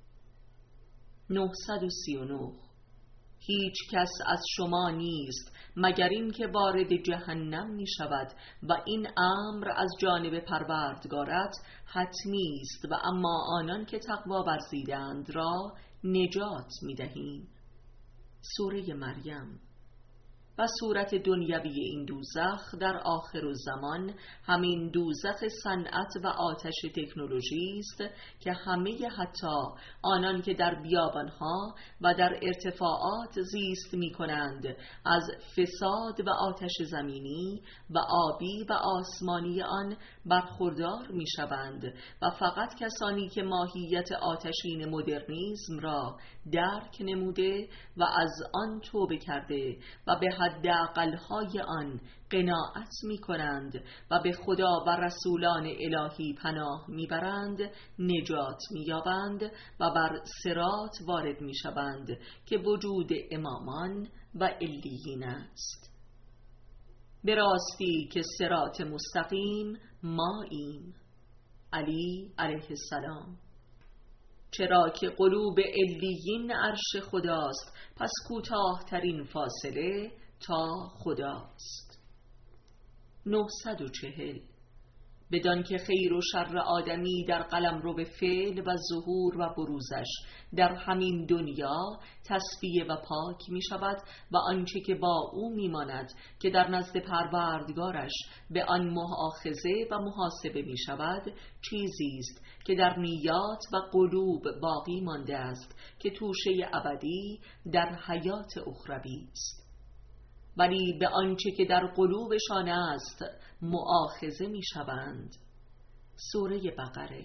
939. هیچ کس از شما نیست مگر این که وارد جهنم می شود و این امر از جانب پروردگارت حتمی است، و اما آنان که تقوا ورزیدند را نجات می دهیم. سوره مریم. و صورت دنیوی این دوزخ در آخرالزمان همین دوزخ صنعت و آتش تکنولوژی است که همه حتی آنان که در بیابانها و در ارتفاعات زیست می کنند از فساد و آتش زمینی و آبی و آسمانی آن برخوردار می شوند، و فقط کسانی که ماهیت آتشین مدرنیسم را درک نموده و از آن توبه کرده و به حداقل‌های آن قناعت می کنند و به خدا و رسولان الهی پناه می برند نجات می یابند و بر صراط وارد می شوند که وجود امامان و علیین است. به راستی که صراط مستقیم ماییم. علی علیه السلام. چرا که قلوب علیین عرش خداست، پس کوتاه‌ترین فاصله تا خداست. 940. بدان که خیر و شر آدمی در قلمرو فعل و ظهور و بروزش در همین دنیا تصفیه و پاک می شود، و آنچه که با او می ماند که در نزد پروردگارش به آن مؤاخذه و محاسبه می شود چیزی است که در نیات و قلوب باقی مانده است که توشه ابدی در حیات اخروی است. ولی به آنچه که در قلوبشان است مؤاخذه می شوند. سوره بقره.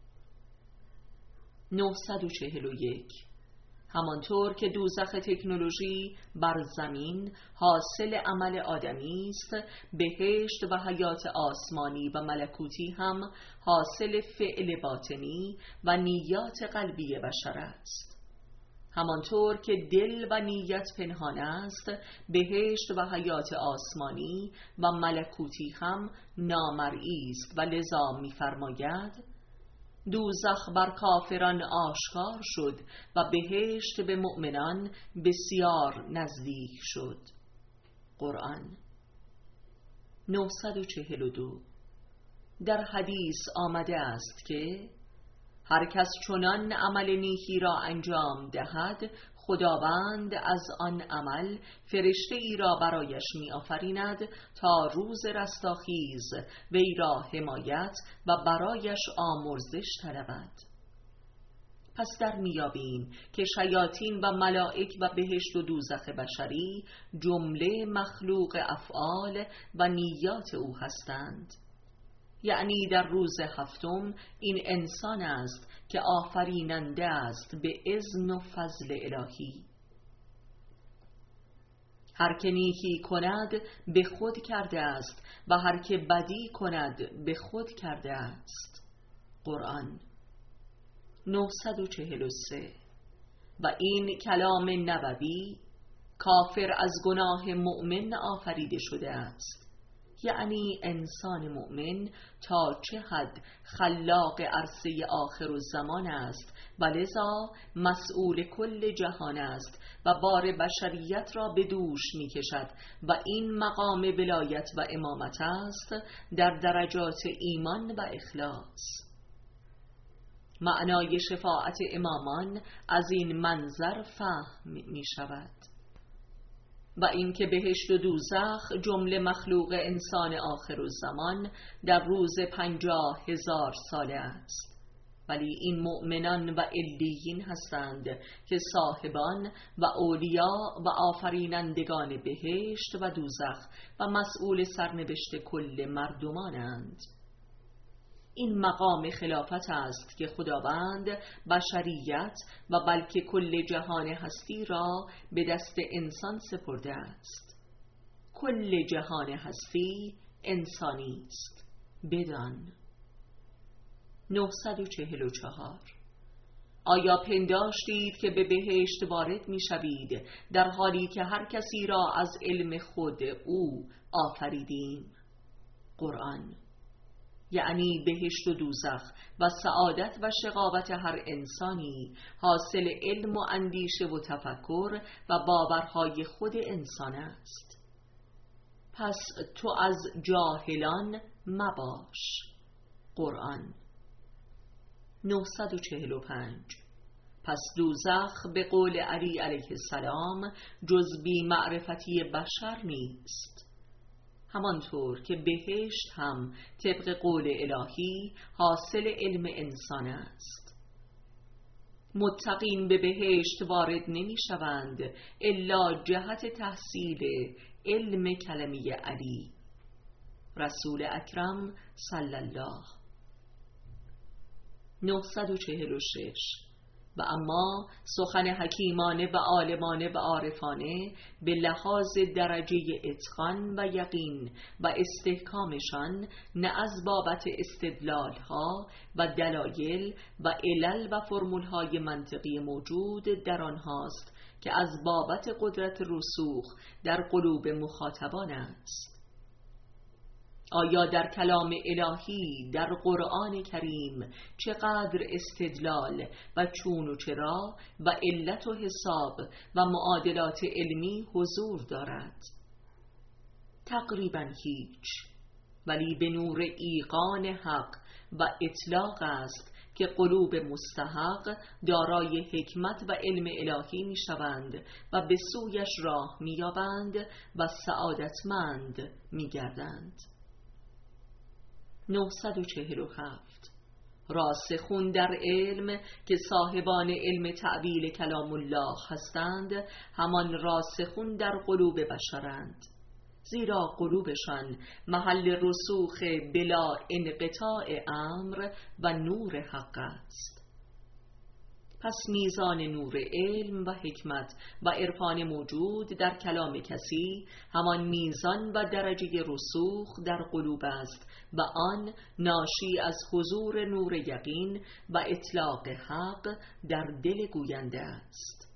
941. همانطور که دوزخ تکنولوژی بر زمین حاصل عمل آدمی است، بهشت و حیات آسمانی و ملکوتی هم حاصل فعل باطنی و نیات قلبی بشر است. همانطور که دل و نیت پنهان است، بهشت و حیات آسمانی و ملکوتی هم نامرئی است و لذا می‌فرماید دوزخ بر کافران آشکار شد و بهشت به مؤمنان بسیار نزدیک شد. قرآن. 942. در حدیث آمده است که هر کس چنان عمل نیکی را انجام دهد، خداوند از آن عمل فرشته ای را برایش می آفریند تا روز رستاخیز وی را حمایت و برایش آمرزش طلبد. پس در میابیم که شیاطین و ملائک و بهشت و دوزخ بشری جمله مخلوق افعال و نیات او هستند. یعنی در روز هفتم این انسان است که آفریننده است به اذن و فضل الهی. هر که نیکی کند به خود کرده است و هر که بدی کند به خود کرده است. قرآن. 943. و این کلام نبوی کافر از گناه مؤمن آفریده شده است. یعنی انسان مؤمن تا چه حد خلاق عرصه آخرالزمان است و لذا مسئول کل جهان است و بار بشریت را به دوش می کشد و این مقام ولایت و امامت است در درجات ایمان و اخلاص. معنای شفاعت امامان از این منظر فهم می شود. و اینکه بهشت و دوزخ جمله مخلوق انسان آخرالزمان در روز 50,000 ساله است، ولی این مؤمنان و علیین هستند که صاحبان و اولیا و آفرینندگان بهشت و دوزخ و مسئول سرنوشت کل مردمانند. این مقام خلافت است که خداوند بشریت و بلکه کل جهان هستی را به دست انسان سپرده است. کل جهان هستی انسانی است. بدان. 944. آیا پنداشتید که به بهشت وارد می شوید در حالی که هر کسی را از علم خود او آفریدیم؟ قرآن. یعنی بهشت و دوزخ و سعادت و شقاوت هر انسانی حاصل علم و اندیشه و تفکر و باورهای خود انسان است. پس تو از جاهلان مباش. قرآن. 945. پس دوزخ به قول علی علیه السلام جز بی معرفتی بشر نیست، همانطور که بهشت هم طبق قول الهی حاصل علم انسان است. متقین به بهشت وارد نمی شوند الا جهت تحصیل علم کلمه علی رسول اکرم صلی الله. 946. و اما سخن حکیمانه و عالمانه و عارفانه به لحاظ درجه اتقان و یقین و استحکامشان نه از بابت استدلالها و دلایل و علل و فرمولهای منطقی موجود در آنهاست که از بابت قدرت رسوخ در قلوب مخاطبان است. آیا در کلام الهی در قرآن کریم چقدر استدلال و چون و چرا و علت و حساب و معادلات علمی حضور دارد؟ تقریبا هیچ، ولی به نور ایقان حق و اطلاق است که قلوب مستحق دارای حکمت و علم الهی می شوند و به سویش راه می یابند و سعادتمند می گردند. 947. راسخون در علم که صاحبان علم تعبیل کلام الله هستند همان راسخون در قلوب بشرند، زیرا قلوبشان محل رسوخ بلا انقطاع امر و نور حق است. پس میزان نور علم و حکمت و عرفان موجود در کلام کسی همان میزان و درجه رسوخ در قلوب است و آن ناشی از حضور نور یقین و اطلاق حق در دل گوینده است.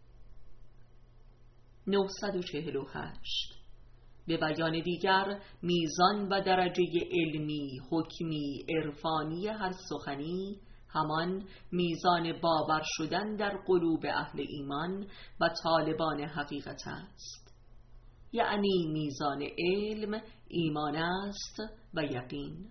948. به بیان دیگر میزان و درجه علمی، حکمی، عرفانی هر سخنی همان میزان باور شدن در قلوب اهل ایمان و طالبان حقیقت است. یعنی میزان علم ایمان است و یقین.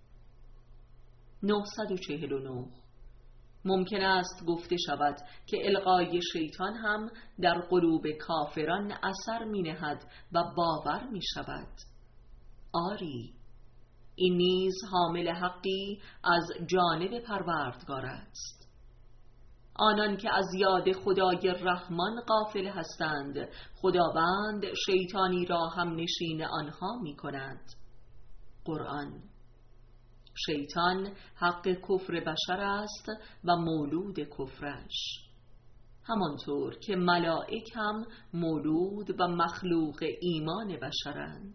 949. ممکن است گفته شود که القای شیطان هم در قلوب کافران اثر می نهد و باور می شود. آری، این نیز حامل حقی از جانب پروردگار است. آنان که از یاد خدای رحمان غافل هستند خداوند شیطانی را هم نشین آنها می کند. قرآن. شیطان حق کفر بشر است و مولود کفرش، همانطور که ملائک هم مولود و مخلوق ایمان بشرند.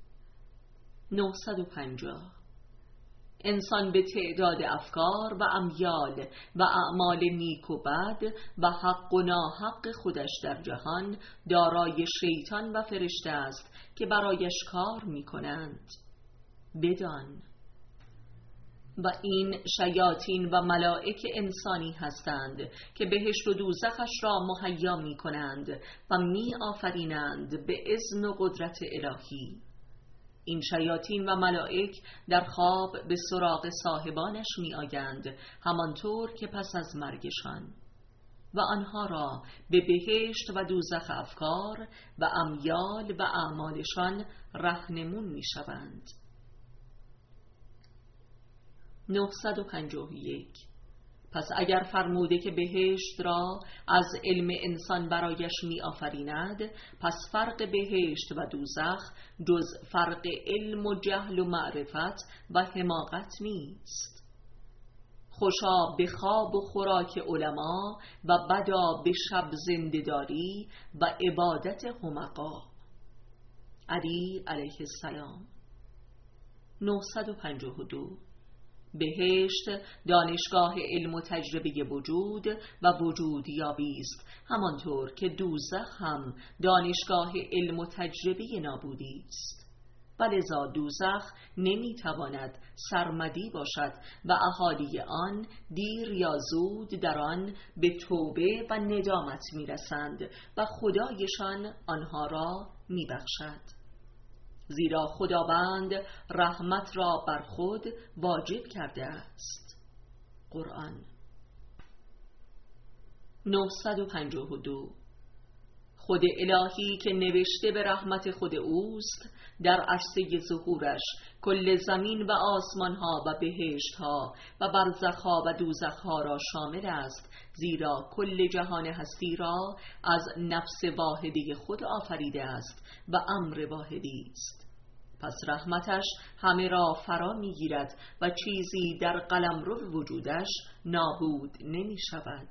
950. انسان به تعداد افکار و امیال و اعمال نیک و بد و حق و ناحق خودش در جهان دارای شیطان و فرشته است که برایش کار می کنند. بدان. و این شیاطین و ملائک انسانی هستند که بهشت و دوزخش را مهیا می کنند و می آفرینند به اذن و قدرت الهی. این شیاطین و ملائک در خواب به سراغ صاحبانش می آیند همانطور که پس از مرگشان و آنها را به بهشت و دوزخ افکار و امیال و اعمالشان رهنمون می شوند. 951. پس اگر فرموده که بهشت را از علم انسان برایش می آفریند، پس فرق بهشت و دوزخ جز فرق علم و جهل و معرفت و حماقت نیست. خوشا به خواب و خوراک علما و بدا به شب زنده‌داری و عبادت حمقا. علی علیه السلام. 952. بهشت دانشگاه علم و تجربه وجود و وجود یابی است، همانطور که دوزخ هم دانشگاه علم و تجربه نابودی است. ولذا دوزخ نمیتواند سرمدی باشد و اهالی آن دیر یا زود در آن به توبه و ندامت میرسند و خدایشان آنها را میبخشد. زیرا خداوند رحمت را بر خود واجب کرده است. قرآن. 952. خود الهی که نوشته به رحمت خود اوست در عرصه ظهورش کل زمین و آسمانها و بهشتها و برزخها و دوزخها را شامل است، زیرا کل جهان هستی را از نفس واحده خود آفریده است و امر واحدی است. پس رحمتش همه را فرا می گیرد و چیزی در قلمرو وجودش نابود نمی شود.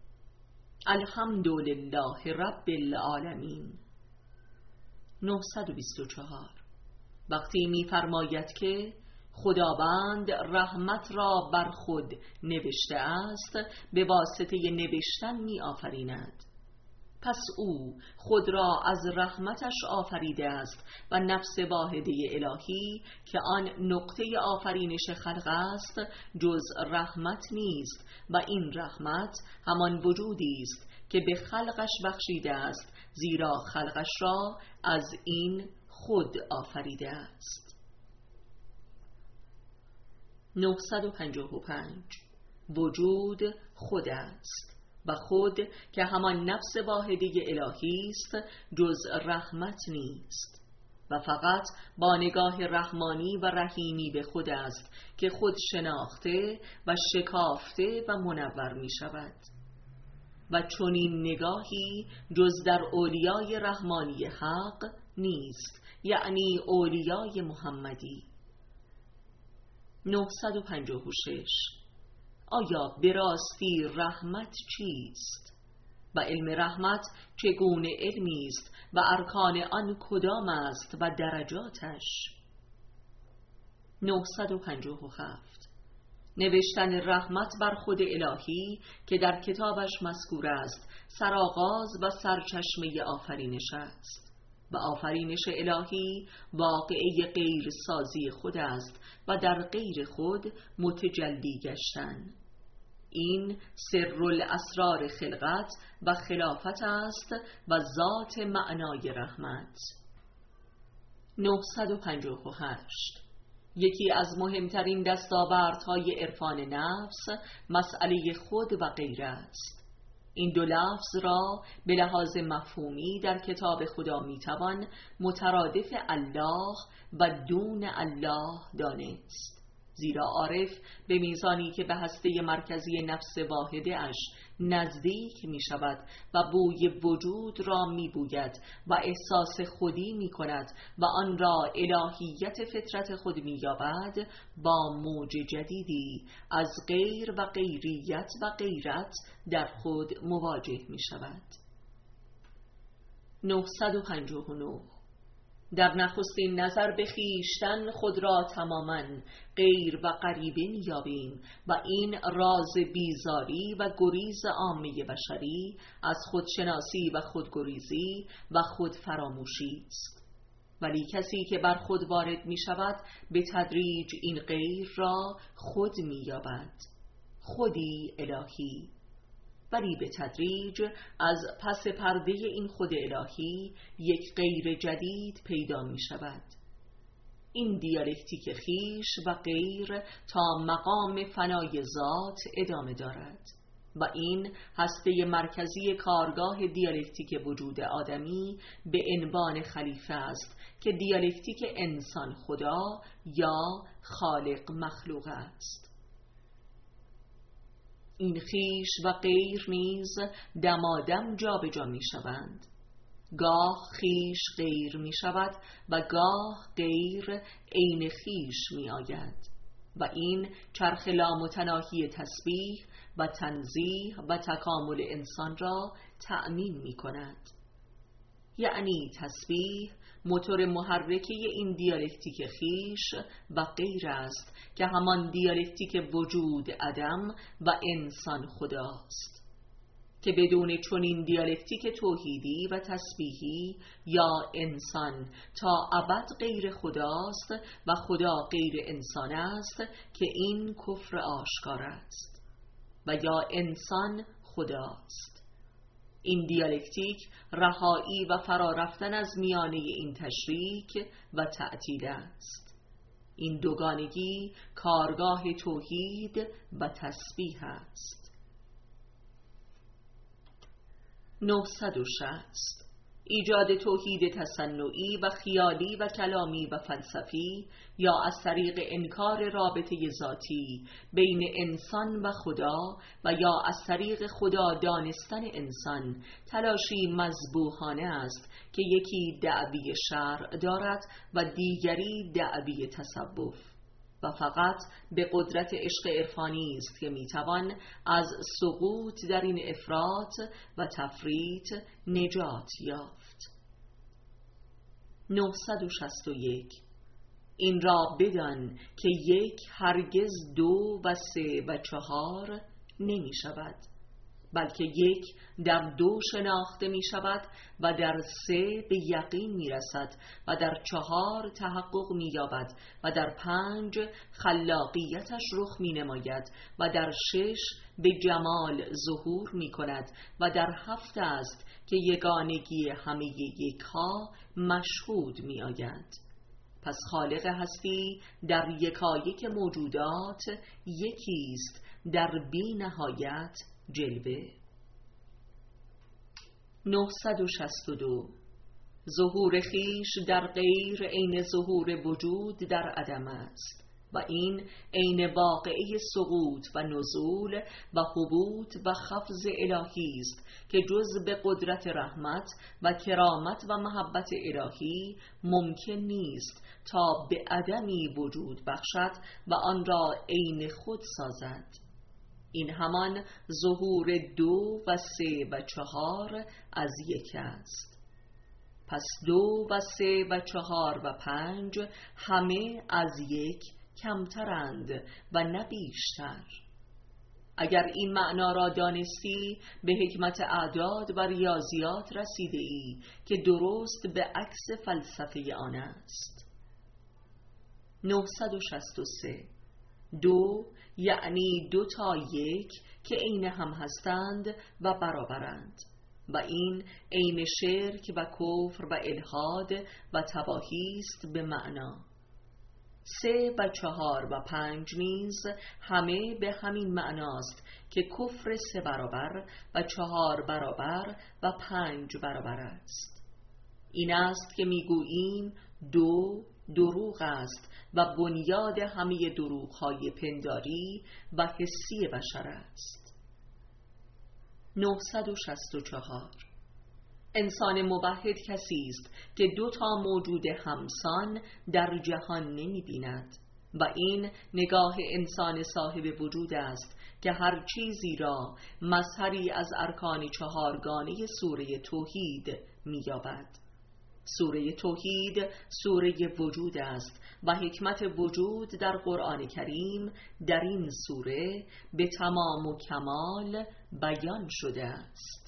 الحمدلله رب العالمین. 924. وقتی می فرماید که خداوند رحمت را بر خود نوشته است، به واسطه نوشتن می آفریند. پس او خود را از رحمتش آفریده است و نفس واحده الهی که آن نقطه آفرینش خلق است جز رحمت نیست و این رحمت همان وجودی است که به خلقش بخشیده است، زیرا خلقش را از این خود آفریده است. 955. وجود خود است و خود که همان نفس واحده الهی است جز رحمت نیست و فقط با نگاه رحمانی و رحیمی به خود است که خود شناخته و شکافته و منور می شود و چنین نگاهی جز در اولیای رحمانی حق نیست، یعنی اولیای محمدی. 956. آیا به راستی رحمت چیست؟ و علم رحمت چگونه علمی است و ارکان آن کدام است و درجاتش؟ 957. نوشتن رحمت بر خود الهی که در کتابش مذکور است سرآغاز و سرچشمه آفرینش است و آفرینش الهی واقعه غیر سازی خود است و در غیر خود متجلی گشتن. این سر الاسرار خلقت و خلافت است و ذات معنای رحمت. 958. یکی از مهمترین دستاوردهای عرفان نفس مسئله خود و غیر است. این دو لفظ را به لحاظ مفهومی در کتاب خدا میتوان مترادف الله و دون الله دانست، زیرا عارف به میزانی که به هسته مرکزی نفس واحده اش نزدیک می شود و بوی وجود را می بوید و احساس خودی می کند و آن را الهیت فطرت خود می یابد، با موج جدیدی از غیر و غیریت و غیرت در خود مواجه می شود. 959. در نخستین نظر به خویشتن خود را تماماً غیر و غریبه می‌یابیم و این راز بیزاری و گریز عامه بشری از خودشناسی و خودگریزی و خودفراموشی است. ولی کسی که بر خود وارد می شود به تدریج این غیر را خود می‌یابد، خودی الهی. ولی به تدریج از پس پرده این خود الهی یک غیر جدید پیدا می شود. این دیالکتیک خیش و غیر تا مقام فنای ذات ادامه دارد و این هسته مرکزی کارگاه دیالکتیک وجود آدمی به عنوان خلیفه است که دیالکتیک انسان خدا یا خالق مخلوق است. این خویش و غیر نیز دمادم جابجا می شوند. گاه خویش غیر می شود و گاه غیر عین خویش می آید و این چرخ لامتناهی تسبیح و تنزیه و تکامل انسان را تأمین می کند. یعنی تسبیح موتور محرکه این دیالکتیک خویش و غیر است که همان دیالکتیک وجود عدم و انسان خداست، که بدون چنین دیالکتیک توحیدی و تسبیحی یا انسان تا ابد غیر خداست و خدا غیر انسان است که این کفر آشکار است، و یا انسان خداست. این دیالکتیک رهایی و فرارفتن از میانه این تشریک و تعطیل است. این دوگانگی کارگاه توحید و تسبیح است. 960 ایجاد توحید تصنعی و خیالی و کلامی و فلسفی یا از طریق انکار رابطه ذاتی بین انسان و خدا و یا از طریق خدا دانستن انسان تلاشی مذبوحانه است که یکی دعوی شرع دارد و دیگری دعوی تصوف و فقط به قدرت عشق عرفانی است که میتوان از سقوط در این افراط و تفریط نجات یافت. 961 این را بدان که یک هرگز دو و سه و چهار نمی شود، بلکه یک در دو شناخته می شود و در سه به یقین می رسد و در چهار تحقق می یابد و در پنج خلاقیتش رخ می نماید و در شش به جمال ظهور می کند و در هفت است که یگانگی همه یکها مشهود می آید. پس خالق هستی در یکایک موجودات یکیست در بی نهایت جلوه. 962 ظهور خویش در غیر عین ظهور وجود در عدم است و این عین واقعه سقوط و نزول و هبوط و خفض الهی است که جز به قدرت رحمت و کرامت و محبت الهی ممکن نیست تا به عدمی وجود بخشد و آن را عین خود سازد. این همان ظهور دو و سه و چهار از یک است. پس دو و سه و چهار و پنج همه از یک کمترند و نه بیشتر. اگر این معنا را دانستی به حکمت اعداد و ریاضیات رسیده ای که درست به عکس فلسفه آن است. 963 دو یعنی دو تا یک که عین هم هستند و برابرند و این عین شرک و کفر و الحاد و تباهی است به معنا. سه و چهار و پنج نیز همه به همین معناست که کفر سه برابر و چهار برابر و پنج برابر است. این است که میگوییم دو دروغ است و بنیاد همه دروغ‌های پنداری و حسی بشر است. 964 انسان موحد کسی است که دو تا موجود همسان در جهان نمی بیند و این نگاه انسان صاحب وجود است که هر چیزی را مظهری از ارکان چهارگانه سوره توحید می یابد. سوره توحید سوره وجود است و حکمت وجود در قرآن کریم در این سوره به تمام و کمال بیان شده است.